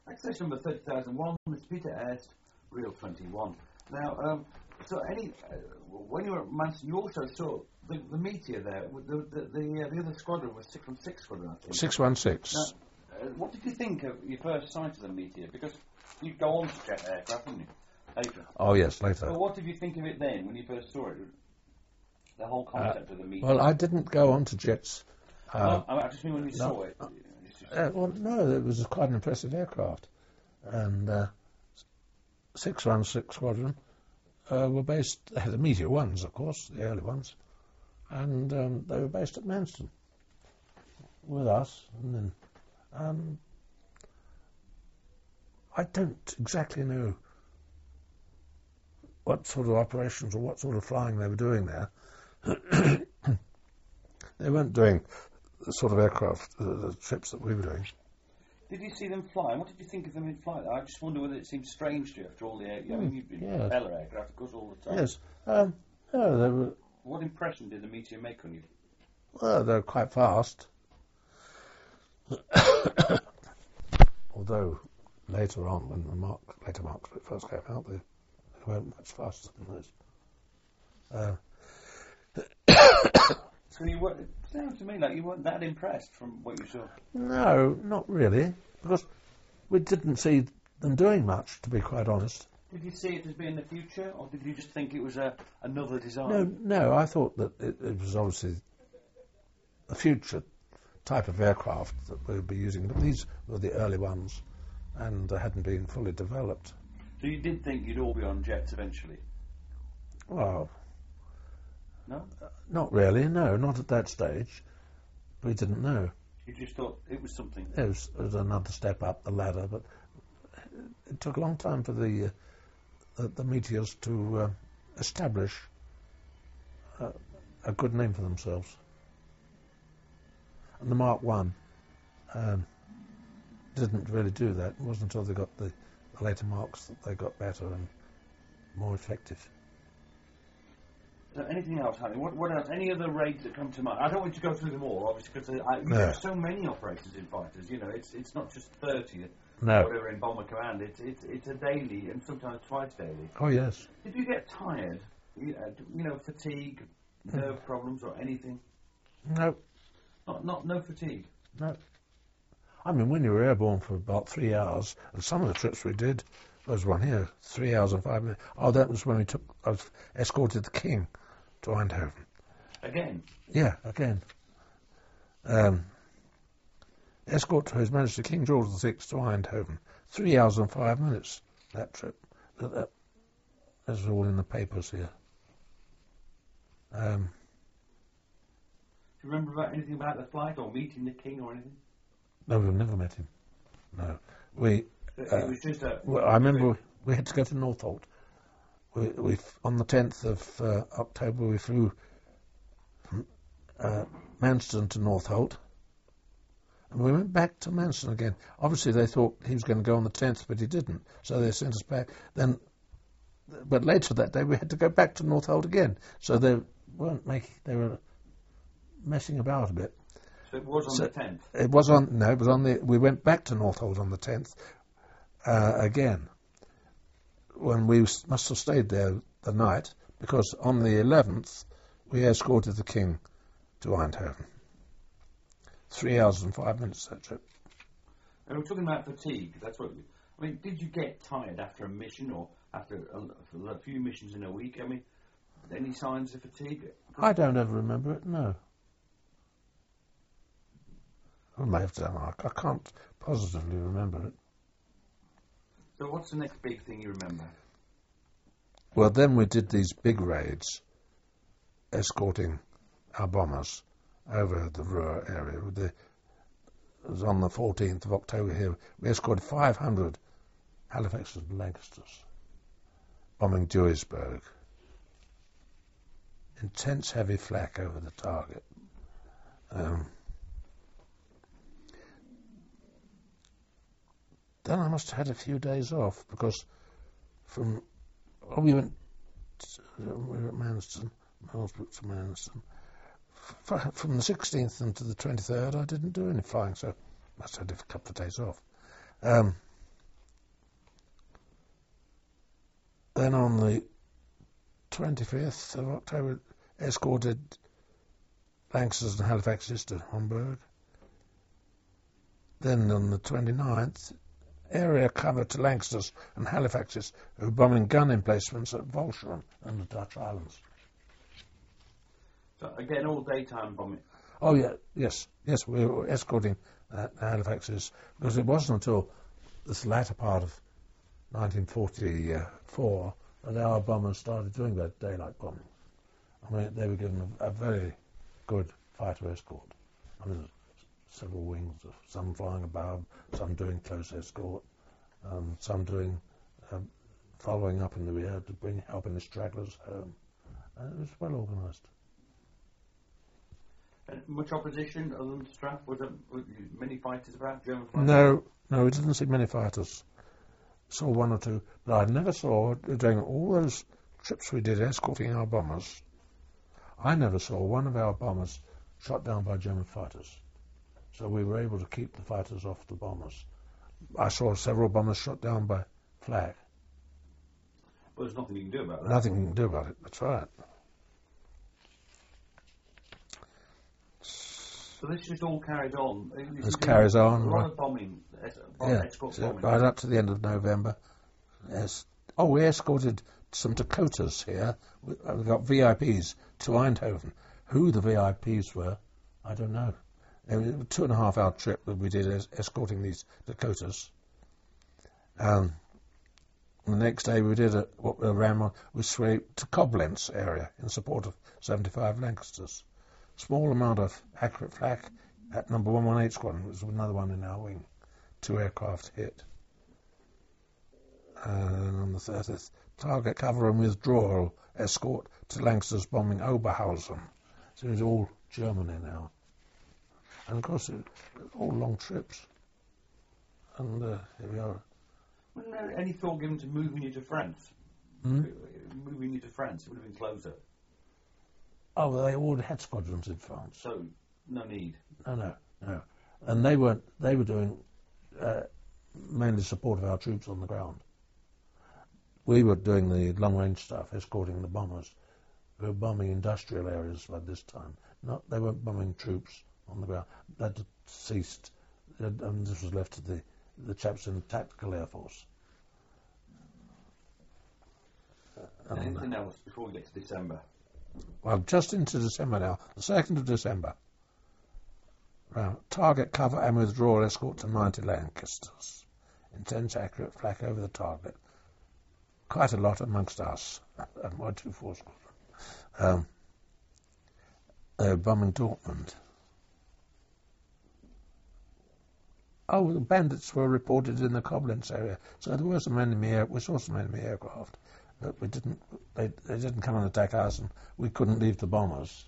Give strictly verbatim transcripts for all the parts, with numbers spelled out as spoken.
Access number thirty thousand one, Mister Peter Est, Real twenty-one. Now, um, so any uh, when you were at Manston, you also saw the, the Meteor there. The the the, uh, the other squadron was six one six squadron, I think. six one six. Now, uh, what did you think of your first sight of the Meteor? Because you go on to jet aircraft, didn't you? Later. Oh yes, later. So what did you think of it then when you first saw it? The whole concept uh, of the Meteor. Well, I didn't go on to jets. Uh, no, I just mean when you no, saw it. Uh, well, no, it was quite an impressive aircraft, and uh, six one six Squadron uh, were based. They had the Meteor ones, of course, the early ones, and um, they were based at Manston with us. And then um, I don't exactly know what sort of operations or what sort of flying they were doing there. They weren't doing the sort of aircraft, the, the trips that we were doing. Did you see them fly? What did you think of them in flight? I just wonder whether it seemed strange to you after all the air. I mean, you've been yes. propeller aircraft, of course, all the time. Yes. Um, yeah, they were. What impression did the Meteor make on you? Well, they were quite fast. Although later on, when the Mark, later Marks first came out, they, they weren't much faster than this. Uh, So you weren't, it sounds to me like you weren't that impressed from what you saw. No, not really, because we didn't see them doing much, to be quite honest. Did you see it as being the future, or did you just think it was a, another design? No, no, I thought that it, it was obviously a future type of aircraft that we would be using, but these were the early ones and uh, hadn't been fully developed. So you did think you'd all be on jets eventually? Well, no? Uh, not really, no, not at that stage. We didn't know. You just thought it was something? It was, it was another step up the ladder, but it took a long time for the uh, the, the Meteors to uh, establish uh, a good name for themselves. And the Mark One um, didn't really do that. It wasn't until they got the, the later Marks that they got better and more effective. So anything else, Harry? What, what else? Any other raids that come to mind? I don't want you to go through them all, obviously, because you no. have so many operators in fighters. You know, it's it's not just thirty, no. whatever in Bomber Command. It's it's it's a daily and sometimes twice daily. Oh yes. Did you get tired? You, uh, you know, fatigue, nerve problems, or anything? No. Not not no fatigue. No. I mean, when you were airborne for about three hours, and some of the trips we did, there was one here, three hours and five minutes. Oh, that was when we took, I was escorted the King to Eindhoven. Again? Yeah, again. Um, escort to His Majesty King George the Sixth to Eindhoven. Three hours and five minutes, that trip. That, that, that's all in the papers here. Um, Do you remember about anything about the flight or meeting the King or anything? no, we've never met him. No. We... It Uh, was just a... well, I remember we, we had to go to Northolt. We, we on the tenth of uh, October we flew from uh, Manston to Northolt, and we went back to Manston again. Obviously, they thought he was going to go on the tenth, but he didn't, so they sent us back. Then, but later that day we had to go back to Northolt again. So they weren't making; they were messing about a bit. So it was on so the tenth. It was on no, it was on the. We went back to Northolt on the tenth. Uh, again, when we must have stayed there the night, because on the eleventh we escorted the King to Eindhoven. Three hours and five minutes that trip. And we're talking about fatigue. That's what. I mean, did you get tired after a mission or after a, a few missions in a week? I mean, any signs of fatigue? I don't ever remember it. No. I may have done. I, I can't positively remember it. So what's the next big thing you remember? Well, then we did these big raids, escorting our bombers over the Ruhr area. With the, it was on the fourteenth of October here. We escorted five hundred Halifaxes and Lancasters, bombing Duisburg. Intense heavy flak over the target. Um, Then I must have had a few days off because from oh, we went to, we were at Manston, Millsbrook to Manston. F- from the sixteenth and to the twenty-third, I didn't do any flying, so I must have had a couple of days off. Um, then on the twenty-fifth of October, escorted Lancasters and Halifaxes to Homburg. Then on the twenty-ninth, area cover to Lancasters and Halifaxes who were bombing gun emplacements at Walcheren and the Dutch islands. So again, all daytime bombing. Oh yeah, yes, yes, we were escorting uh, Halifaxes because it wasn't until this latter part of nineteen forty-four that our bombers started doing that daylight bombing. I mean, they were given a, a very good fighter escort. I mean, several wings, some flying above, some doing close escort, um, some doing um, following up in the rear to bring helping the stragglers home. Uh, it was well organised. And much opposition other than Strath? Was there were many fighters about, German fighters? No, no, we didn't see many fighters. Saw one or two, but I never saw, during all those trips we did escorting our bombers, I never saw one of our bombers shot down by German fighters. So we were able to keep the fighters off the bombers. I saw several bombers shot down by flak. Well, there's nothing you can do about that. Nothing you can do about it, that's right. So this just all carries on. This carries on. A lot of bombing, es- Yeah, escort so bombing. right up to the end of November. Yes. Oh, we escorted some Dakotas here. We, uh, we got V I Ps to Eindhoven. Who the V I Ps were, I don't know. It was a two and a half hour trip that we did es- escorting these Dakotas. Um, the next day we did a, what we ran on, we swept to Koblenz area in support of seventy-five Lancasters. Small amount of accurate flak at number one one eight Squadron, which was another one in our wing. Two aircraft hit. And on the thirtieth, target cover and withdrawal escort to Lancasters bombing Oberhausen. So it was all Germany now. And of course, it was all long trips. And uh, here we are. Wasn't there any thought given to moving you to France? Hmm? Moving you to France, it would have been closer. Oh, well, they already had squadrons in France. So, no need. No, no, no. And they weren't, they were doing uh, mainly support of our troops on the ground. We were doing the long-range stuff, escorting the bombers. We were bombing industrial areas by this time. Not, they weren't bombing troops on the ground. That had ceased, and this was left to the, the chaps in the Tactical Air Force. And anything else before we get to December? Well, just into December now, the second of December. Right, target cover and withdrawal escort to ninety Lancasters. Intense accurate flak over the target. Quite a lot amongst us and my two four squadron. Um, they were bombing Dortmund. Oh, the bandits were reported in the Koblenz area, so there were some enemy air, we saw some enemy aircraft. But we didn't, they, they didn't come and attack us, and we couldn't leave the bombers.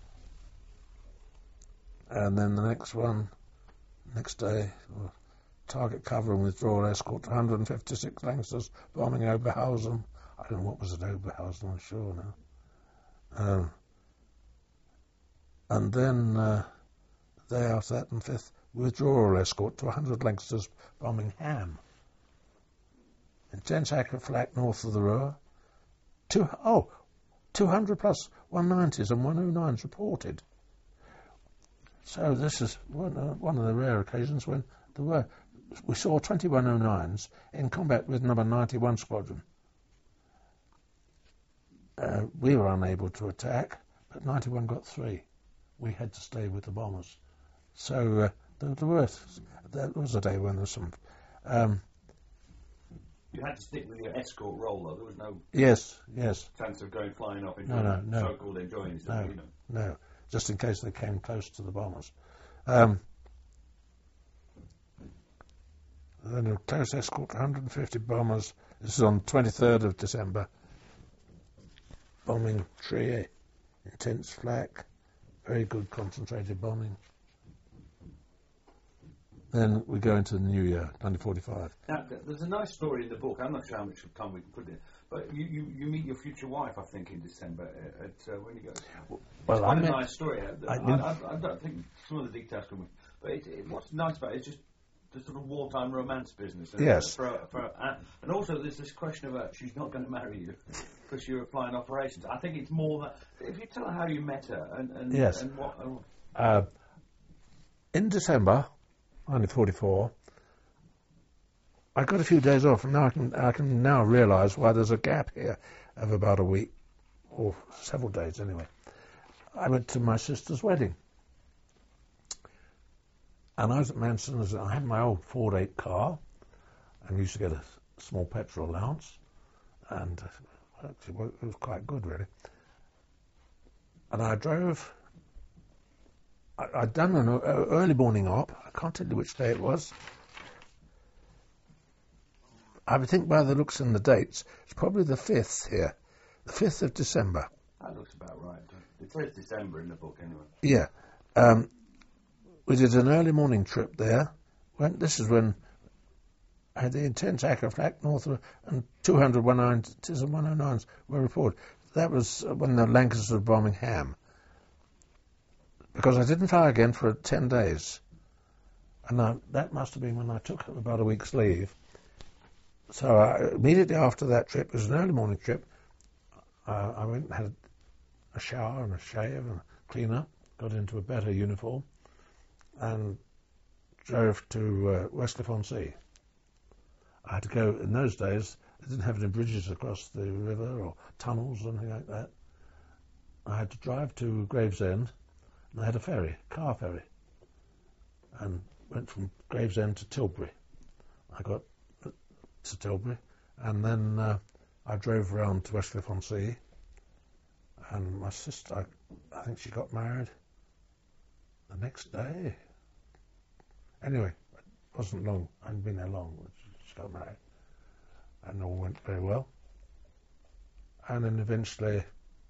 And then the next one, next day, well, target cover and withdrawal escort to one hundred fifty-six Lancasters bombing Oberhausen. I don't know what was at Oberhausen, I'm sure now. Um, and then, uh, the day after that, and fifth, withdrawal escort to one hundred Lancasters bombing Ham. Intense accurate flak north of the Ruhr. Two, oh, two hundred plus one nineties and one oh nines reported. So this is one, uh, one of the rare occasions when there were, we saw twenty one oh nines in combat with number ninety-one Squadron. Uh, we were unable to attack, but ninety-one got three. We had to stay with the bombers. So uh, there, there, were, there was a day when there was some... Um, You had to stick with your escort role, though. There was no yes, yes. chance of going flying off into No, no, no. so-called enjoying yourself, No, you know. no. Just in case they came close to the bombers. Um, then a close escort, one hundred fifty bombers. This is on the twenty-third of December. Bombing Trier. Intense flak. Very good concentrated bombing. Then we go into the new year, nineteen forty-five. Now, there's a nice story in the book. I'm not sure how much time we can put in, but you, you, you meet your future wife, I think, in December. At uh, when you go. Well, it's quite I a met, nice story. I, I I, I, I don't think some of the details can. But it, it, what's nice about it is just the sort of wartime romance business. Yes. For, for, uh, and also there's this question about she's not going to marry you because you're flying operations. I think it's more that if you tell her how you met her and, and, yes. and what. Uh, uh, in December, nineteen forty-four, I got a few days off, and now I can I can now realise why there's a gap here of about a week or several days anyway. I went to my sister's wedding. And I was at Manston's, I had my old Ford eight car, and used to get a small petrol allowance, and actually it was quite good, really. And I drove, I, I'd done an early morning op, I can't tell you which day it was. I would think by the looks and the dates, it's probably the fifth here, the fifth of December. That looks about right. It says December in the book, anyway. Yeah. Um, We did an early morning trip there. When, this is when I had the intense attack north of, and two hundred one oh nines were reported. That was when the Lancashire were bombing Ham. Because I didn't fly again for ten days. And I, that must have been when I took about a week's leave. So I, immediately after that trip, it was an early morning trip, uh, I went and had a shower and a shave and a clean up, got into a better uniform, and drove to uh, Westcliff-on-Sea. I had to go, in those days, they didn't have any bridges across the river or tunnels or anything like that. I had to drive to Gravesend, and I had a ferry, car ferry, and went from Gravesend to Tilbury. I got to Tilbury, and then uh, I drove around to Westcliff-on-Sea, and my sister, I, I think she got married the next day. Anyway, it wasn't long. I hadn't been there long. She got married. And all went very well. And then eventually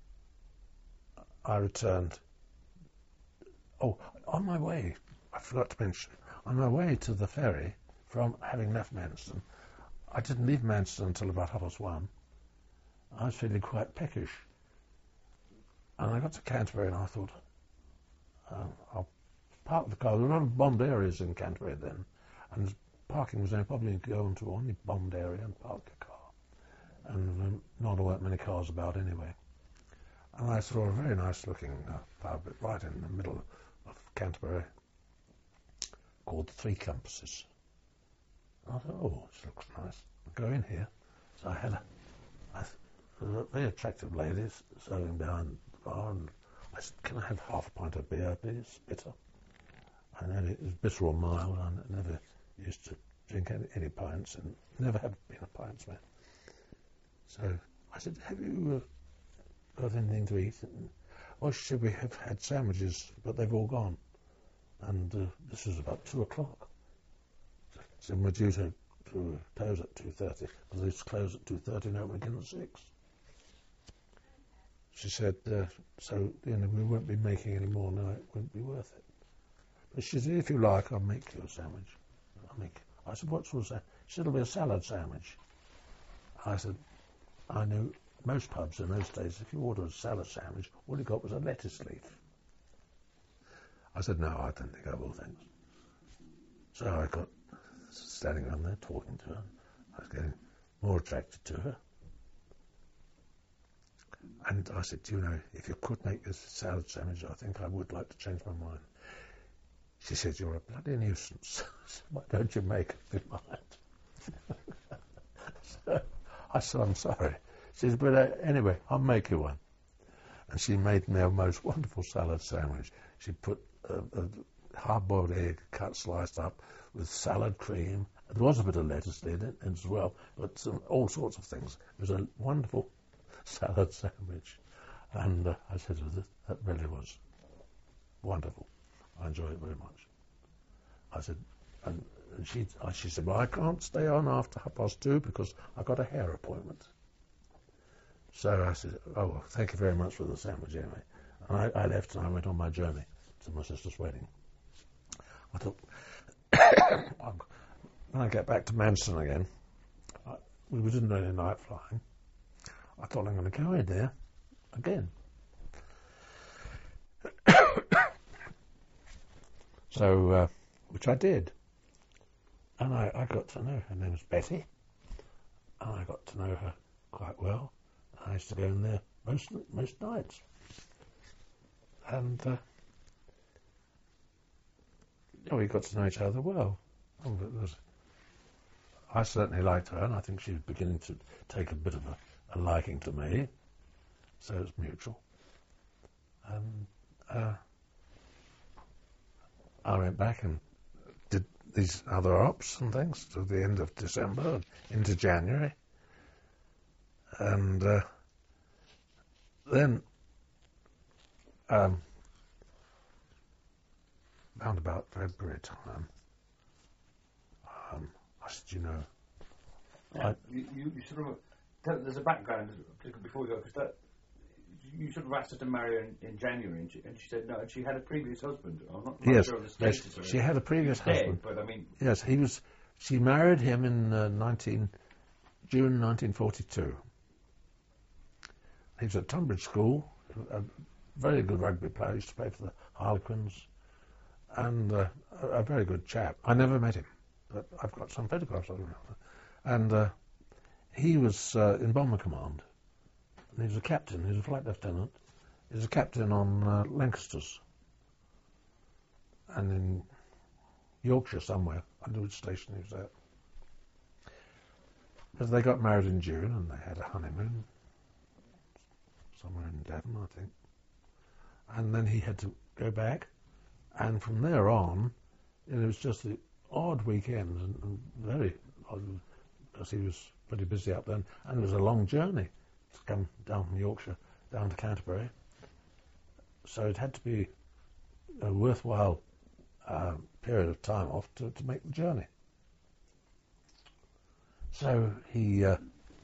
I returned. Oh, on my way, I forgot to mention, on my way to the ferry from having left Manston, I didn't leave Manston until about half past one. I was feeling quite peckish. And I got to Canterbury and I thought, um, I'll park the car. There were a lot of bombed areas in Canterbury then, and parking was only probably go into any bombed area and park your car. And um, not all that many cars about anyway. And I saw a very nice looking uh, pub right in the middle of Canterbury called the Three Compasses. And I thought, oh, this looks nice. I'll go in here. So I had a, I, a very attractive lady serving behind the bar, and I said, can I have half a pint of beer, please? Bitter. I never, it was bitter or mild. I never used to drink any, any pints, and never have been a pints man. So I said, have you uh, got anything to eat? And, oh, she said, we have had sandwiches, but they've all gone. And uh, this was about two o'clock. So we're due to, to close at two thirty. Well, they close at two thirty and open again at six. She said, uh, so, you know, we won't be making any more now, it won't be worth it. But she said, if you like, I'll make you a sandwich. I'll make. I said, what sort of sandwich? She said, it'll be a salad sandwich. I said, I knew most pubs in those days, if you ordered a salad sandwich, all you got was a lettuce leaf. I said, no, I don't think I will, thanks. So I got standing around there talking to her. I was getting more attracted to her. And I said, you know, if you could make this salad sandwich, I think I would like to change my mind. She said, you're a bloody nuisance. So why don't you make up your mind? So I said, I'm sorry. She said, but uh, anyway, I'll make you one. And she made me a most wonderful salad sandwich. She put a, a hard-boiled egg cut, sliced up, with salad cream. There was a bit of lettuce in it as well, but some, all sorts of things. It was a wonderful salad sandwich. And uh, I said, that really was wonderful. I enjoyed it very much. I said, and she, she said, well, I can't stay on after half past two because I've got a hair appointment. So I said, oh, well, thank you very much for the sandwich anyway. And I, I left and I went on my journey to my sister's wedding. I thought, when I get back to Manston again, I, we didn't do any night flying. I thought I'm going to go in there again. So, uh, which I did. and I, I got to know her name was Betty, and I got to know her quite well. I used to go in there most most nights, and uh, oh, we got to know each other well. Oh, it was, I certainly liked her, and I think she was beginning to take a bit of a, a liking to me, so it was mutual. And uh, I went back and did these other ops and things to the end of December and into January. And uh, then, um, round about February time, um, I said, you know, yeah, I, you, you, you sort of, tell, there's a background before we go, because that, you sort of asked her to marry her in, in January, and she, and she said no, and she had a previous husband. I'm not quite yes, sure of the yes, status of it. she had a previous He was husband. dead, but I mean, yes, he was. She married him in uh, nineteen June nineteen forty-two. He was at Tunbridge School, a very good rugby player. He used to play for the Harlequins, and uh, a, a very good chap. I never met him, but I've got some photographs of him. And uh, he was uh, in Bomber Command. And he was a captain. He was a flight lieutenant. He was a captain on uh, Lancasters, and in Yorkshire somewhere. I don't know which station he was at. Because they got married in June, and they had a honeymoon somewhere in Devon, I think. And then he had to go back, and from there on, it was just the odd weekends, and, and very odd, because he was pretty busy up then, and it was a long journey to come down from Yorkshire down to Canterbury. So it had to be a worthwhile uh, period of time off to, to make the journey. So he, uh,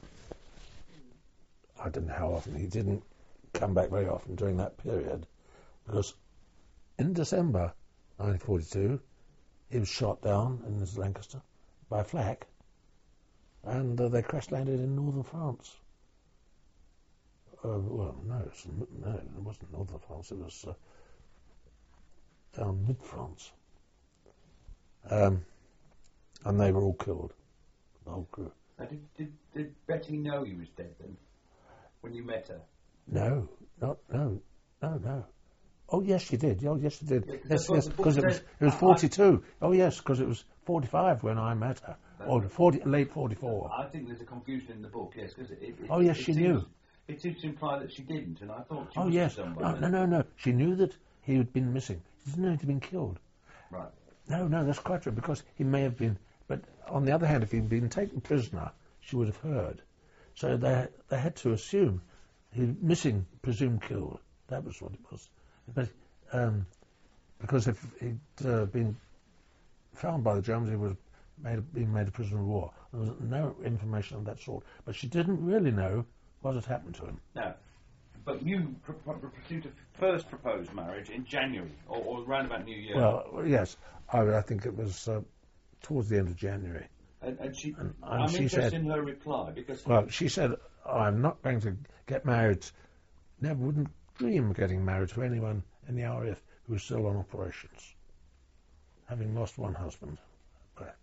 I don't know how often, he didn't come back very often during that period, because in December nineteen forty-two, he was shot down in his Lancaster by a flak, and uh, they crash landed in northern France. Uh, well, no, it was, no, it wasn't northern France, it was uh, down mid-France. Um, and they were all killed, the whole crew. now, did, did, did Betty know he was dead then, when you met her? No, not, no, no, no. Oh, yes, she did. Oh, yes, she did. Yeah, yes, the yes, book because it was, said- it was I- I- forty-two. Oh, yes, because it was forty-five when I met her. Or forty, late forty-four. I think there's a confusion in the book, yes, because it, it, Oh, yes, it she seems, knew. It seems to imply that she didn't, and I thought she Oh, was yes. somebody. No, no, no, no. She knew that he had been missing. She didn't know he'd been killed. Right. No, no, that's quite true, because he may have been... But on the other hand, if he'd been taken prisoner, she would have heard. So they they had to assume he was missing, presumed killed. That was what it was. But um, because if he'd uh, been found by the Germans, he would have made, been made a prisoner of war. There was no information of that sort. But she didn't really know what had happened to him. Now, but you pr- pr- pursued a first proposed marriage in January, or, or around about New Year. Well, yes, I, I think it was uh, towards the end of January. and, and she, and- and I'm she interested said- in her reply, because Well, she said, I'm not going to get married, never wouldn't dream of getting married to anyone in the R A F who was still on operations, having lost one husband. But,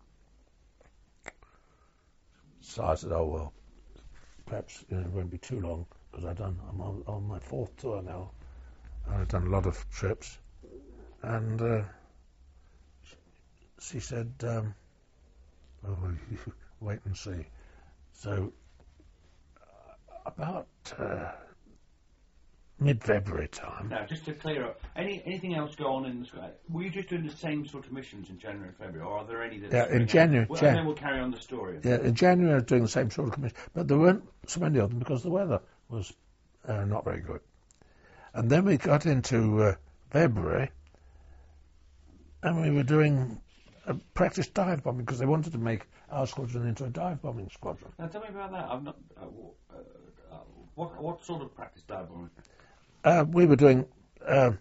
so I said, oh, well, perhaps you know, it won't be too long, because I've done, I'm on, on my fourth tour now, and I've done a lot of trips. And uh, she said, um, oh, well, you wait and see. So, about uh, mid-February time. now just to clear up, any anything else go on in the sky? Were you just doing the same sort of missions in January and February, or are there any that Yeah, spring in out? January- Well, Jan- and then we'll carry on the story. Yeah, in January I was doing the same sort of commission, but there weren't so many of them because the weather was uh, not very good. And then we got into uh, February, and we were doing a practice dive bombing because they wanted to make our squadron into a dive bombing squadron. Now tell me about that. I'm not. Uh, w- uh, uh, what what sort of practice dive bombing? Uh, we were doing um,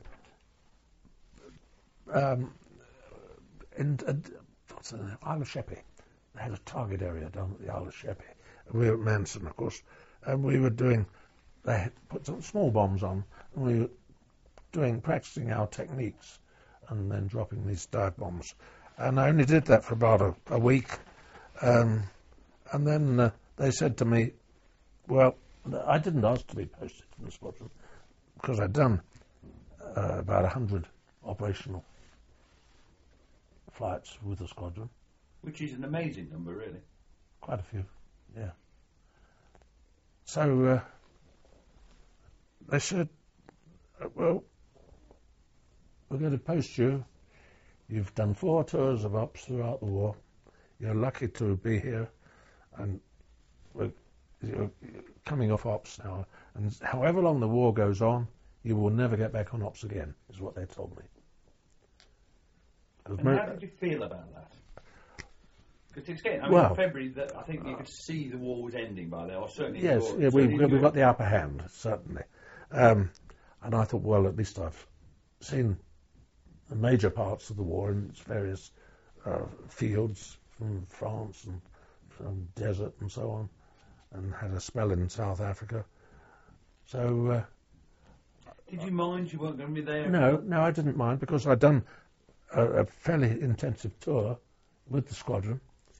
um, in uh, what's the name? Isle of Sheppey. They had a target area down at the Isle of Sheppey. We were at Manson, of course, and we were doing. They had put some small bombs on, and we were doing practicing our techniques, and then dropping these dive bombs. And I only did that for about a, a week. Um, and then uh, they said to me, well, I didn't ask to be posted in the squadron because I'd done uh, about one hundred operational flights with the squadron. Which is an amazing number, really. Quite a few, yeah. So uh, they said, well, we're going to post you. You've done four tours of ops throughout the war. You're lucky to be here, and we're, you're coming off ops now. And however long the war goes on, you will never get back on ops again, is what they told me. And how did you feel about that? Because it's getting, I mean, well, in February, that I think you could see the war was ending by then, or certainly. Yes, your, yeah, we, certainly we got the upper hand, certainly. Um, and I thought, well, at least I've seen the major parts of the war in its various uh, fields, from France and from desert and so on, and had a spell in South Africa. So. Uh, Did you mind you weren't going to be there? No, no, I didn't mind because I'd done a, a fairly intensive tour with the squadron.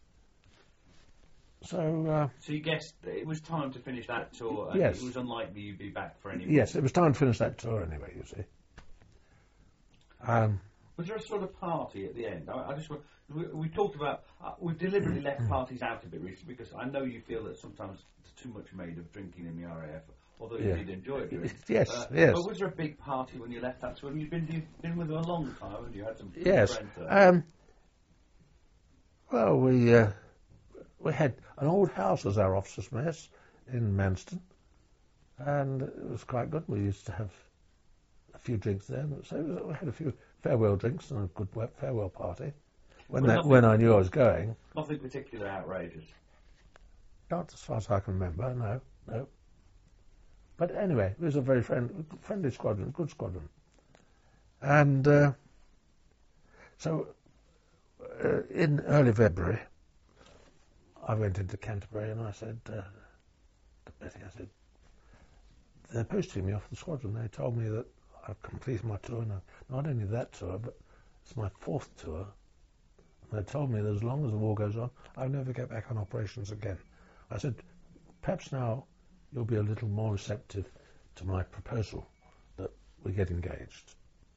So. Uh, so you guessed it was time to finish that tour. And yes. It was unlikely you'd be back for any. Yes, it was time to finish that tour anyway. You see. Um, was there a sort of party at the end? I, I just we, we talked about uh, we've deliberately left parties out a bit recently because I know you feel that sometimes there's too much made of drinking in the R A F. Although you yeah. did enjoy it. Yes, uh, yes. But was there a big party when you left that tour? You've been you've been with them a long time, haven't you? Had some yes. friends there. Um, well, we uh, we had an old house as our officers' mess in Manston, and it was quite good. We used to have a few drinks there, so it was, we had a few farewell drinks and a good farewell party. When that, when I knew I was going. Nothing particularly outrageous. Not as far as I can remember. No, no. But anyway, it was a very friend, friendly squadron, good squadron. And uh, so uh, in early February, I went into Canterbury and I said, uh, to Betty, I said, they're posting me off the squadron. They told me that I've completed my tour. Now, not only that tour, but it's my fourth tour. And they told me that as long as the war goes on, I'll never get back on operations again. I said, perhaps now you'll be a little more receptive to my proposal that we get engaged.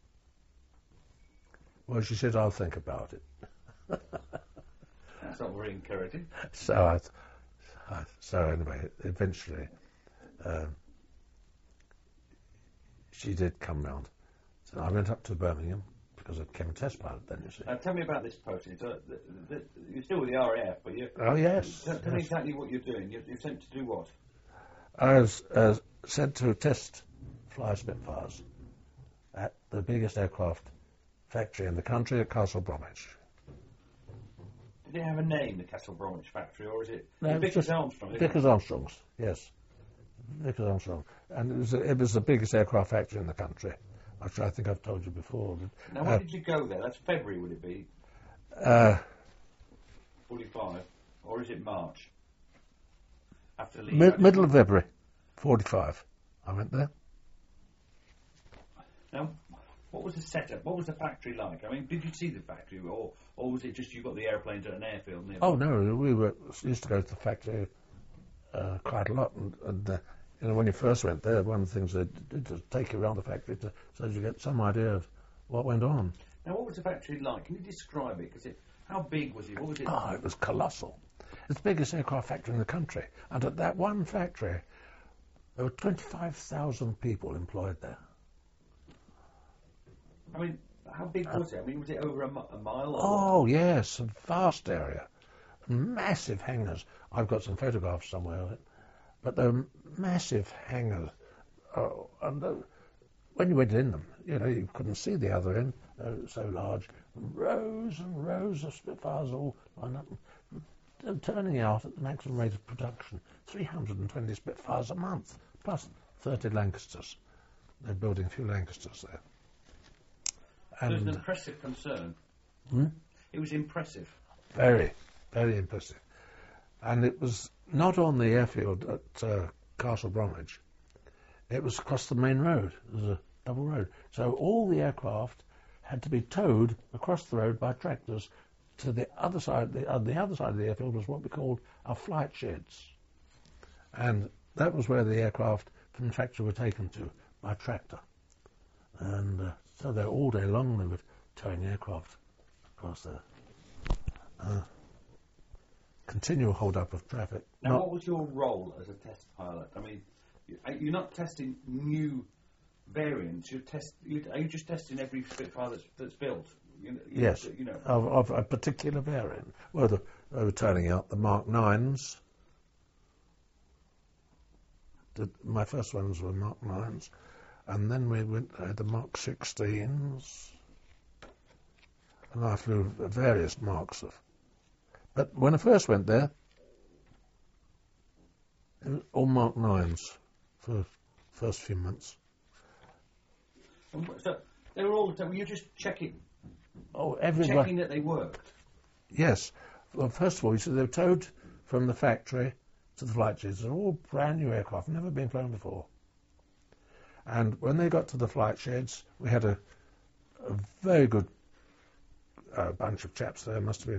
Well, she said, I'll think about it. That's not very encouraging. So, I, I, so anyway, eventually, um, she did come round. So I went up to Birmingham because I became a test pilot then, you see. Now, tell me about this post. It's, uh, the, the, you're still with the R A F, but you... Oh, yes. Tell, tell yes. me exactly what you're doing. You're, you're sent to do what? I was uh, sent to test fly Spitfires at the biggest aircraft factory in the country at Castle Bromwich. Did it have a name, the Castle Bromwich factory, or is it No, Vickers Armstrong? Vickers Armstrong's, yes. Vickers Armstrong. And it was, it was the biggest aircraft factory in the country, which I think I've told you before. Now, when uh, did you go there? That's February, would it be? Uh, forty-five, or is it March? After leave, mid, middle of February, forty-five. I went there. Now, what was the setup? What was the factory like? I mean, did you see the factory, or or was it just you got the airplanes at an airfield nearby? Oh no, we were used to go to the factory uh, quite a lot, and, and uh, you know, when you first went there, one of the things they did was take you around the factory to, so you get some idea of what went on. Now, what was the factory like? Can you describe it? Because it, how big was it? What was it? Oh, like? It was colossal. It's the biggest aircraft factory in the country, and at that one factory, there were twenty-five thousand people employed there. I mean, how big was it? I mean, was it over a, a mile? Or Oh, what? yes, a vast area. Massive hangars. I've got some photographs somewhere of it. But they're massive hangars. Oh, and uh, when you went in them, you know, you couldn't see the other end. They were so large. Rows and rows of Spitfires all lined up. And turning out at the maximum rate of production, three hundred twenty Spitfires a month, plus thirty Lancasters. They're building a few Lancasters there. And it was an impressive concern. Hmm? It was impressive. Very, very impressive. And it was not on the airfield at uh, Castle Bromwich. It was across the main road. It was a double road. So all the aircraft had to be towed across the road by tractors to the other side. The, uh, the other side of the airfield was what we called our flight sheds, and that was where the aircraft from the factory were taken to by tractor. And uh, so they all day long they were towing aircraft across there. Uh, continual hold up of traffic. Now, Not what was your role as a test pilot? I mean, you- you're not testing new variants. You're test. You, are you just testing every Spitfire that's, that's built? You know, you Yes, know, you know. of, of a particular variant. Well, the, they were turning out the Mark nines. The, my first ones were Mark nines, and then we went uh, the Mark sixteens, and I flew various marks of. But when I first went there, it was all Mark nines for the first few months. And so they were all. So you're just checking, Oh, everyone. checking that they worked. Yes. Well, first of all, you see, they were towed from the factory to the flight sheds. They're all brand new aircraft, never been flown before. And when they got to the flight sheds, we had a, a very good uh, bunch of chaps there. Must have been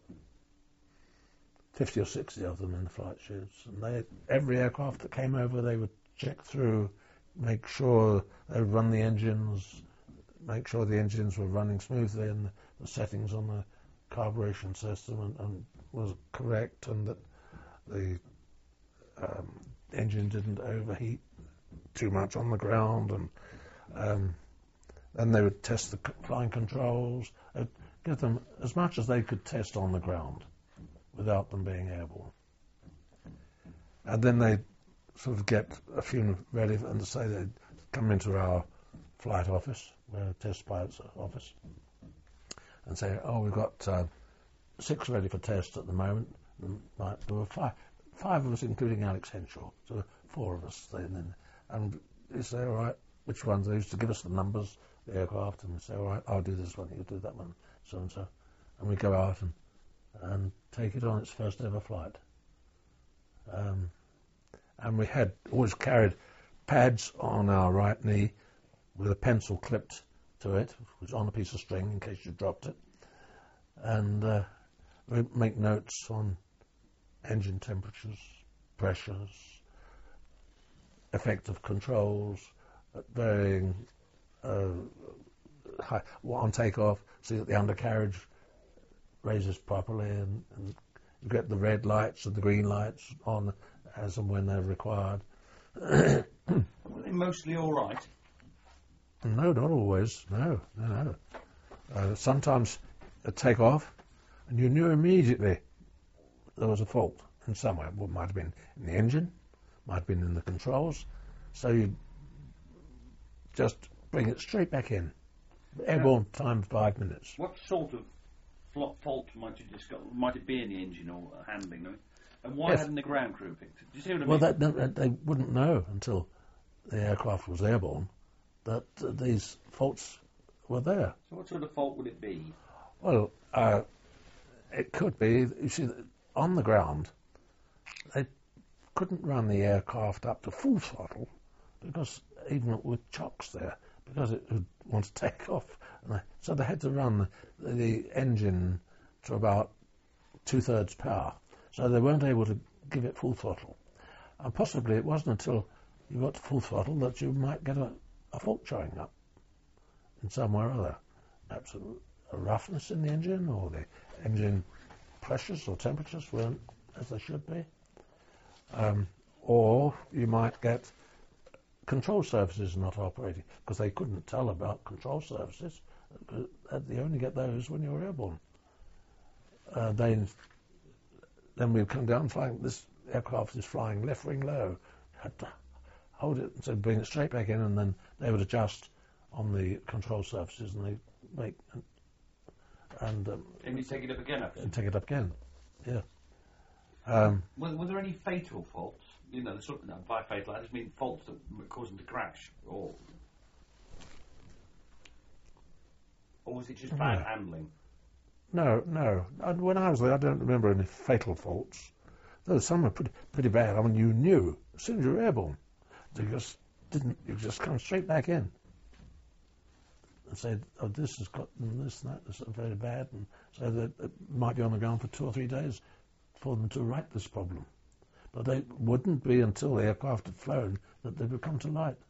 fifty or sixty of them in the flight sheds. And they, every aircraft that came over, they would check through, make sure they would run the engines, make sure the engines were running smoothly and the, the settings on the carburation system and, and was correct, and that the um, engine didn't overheat too much on the ground, and um, then they would test the c- flying controls, uh, give them as much as they could test on the ground without them being airborne. And then they'd sort of get a few ready and say they'd come into our flight office, our test pilot's office, and say, oh, we've got uh, six ready for test at the moment. And, like, there were five, five of us, including Alex Henshaw, so four of us then. And you say, all right, which ones? They used to give us the numbers, the aircraft, and we say, all right, I'll do this one, you do that one, so and so. And we go out and, and take it on its first ever flight. Um, and we had always carried pads on our right knee with a pencil clipped to it, which was on a piece of string in case you dropped it. And uh, we make notes on engine temperatures, pressures, effective controls, at varying uh, high, on takeoff, see that the undercarriage raises properly, and, and you get the red lights and the green lights on as and when they're required. Were they mostly all right? No, not always. No, no, no. Uh, sometimes a take off, and you knew immediately there was a fault in somewhere. Well, it might have been in the engine, might have been in the controls. So you just bring it straight back in. Airborne yeah. Time five minutes. What sort of fl- fault might you discover? Might it be in the engine or handling? I mean, and why yes. hadn't the ground crew picked it? Do you see what I well, mean? Well, they wouldn't know until the aircraft was airborne that uh, these faults were there. So what sort of fault would it be? Well, uh, it could be, you see, on the ground, they couldn't run the aircraft up to full throttle because even with chocks there, because it would want to take off. And they, so they had to run the, the engine to about two-thirds power. So they weren't able to give it full throttle. And possibly it wasn't until you got to full throttle that you might get a, a fault showing up in somewhere or other. Perhaps a, a roughness in the engine, or the engine pressures or temperatures weren't as they should be. Um, or you might get control surfaces not operating, because they couldn't tell about control surfaces. They only get those when you're airborne. Uh, they, then we'd come down flying, this aircraft is flying left wing low. Had to hold it and so bring it straight back in, and then they would adjust on the control surfaces, and they make and and, um, and you take it up again after? And take it up again, yeah. Um, were, were there any fatal faults? You know, the sort of, no, by fatal, I just mean faults that cause them to crash, or or was it just bad no. handling? No, no. And when I was there, I don't remember any fatal faults. Though some were pretty, pretty bad. I mean, you knew as soon as you were airborne, you just didn't. You just come straight back in. and said, oh, this has got and this and that, this is very bad, and so that it might be on the ground for two or three days for them to right this problem. But they wouldn't be until the aircraft had flown that they would come to light.